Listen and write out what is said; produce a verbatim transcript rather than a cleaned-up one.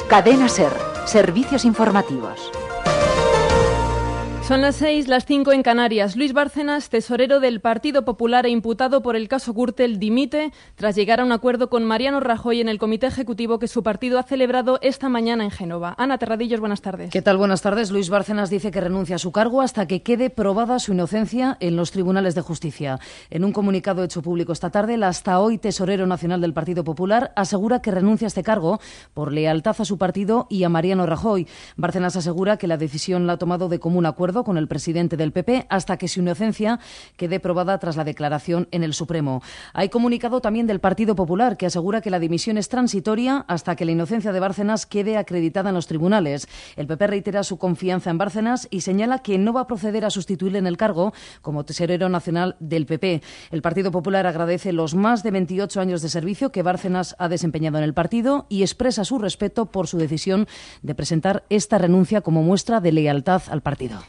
Cadena SER, servicios informativos. Son las seis, las cinco en Canarias. Luis Bárcenas, tesorero del Partido Popular e imputado por el caso Gürtel, dimite tras llegar a un acuerdo con Mariano Rajoy en el comité ejecutivo que su partido ha celebrado esta mañana en Génova. Ana Terradillos, buenas tardes. ¿Qué tal? Buenas tardes. Luis Bárcenas dice que renuncia a su cargo hasta que quede probada su inocencia en los tribunales de justicia. En un comunicado hecho público esta tarde, el hasta hoy tesorero nacional del Partido Popular asegura que renuncia a este cargo por lealtad a su partido y a Mariano Rajoy. Bárcenas asegura que la decisión la ha tomado de común acuerdo con el presidente del P P hasta que su inocencia quede probada tras la declaración en el Supremo. Hay comunicado también del Partido Popular que asegura que la dimisión es transitoria hasta que la inocencia de Bárcenas quede acreditada en los tribunales. El P P reitera su confianza en Bárcenas y señala que no va a proceder a sustituirle en el cargo como tesorero nacional del P P. El Partido Popular agradece los más de veintiocho años de servicio que Bárcenas ha desempeñado en el partido y expresa su respeto por su decisión de presentar esta renuncia como muestra de lealtad al partido.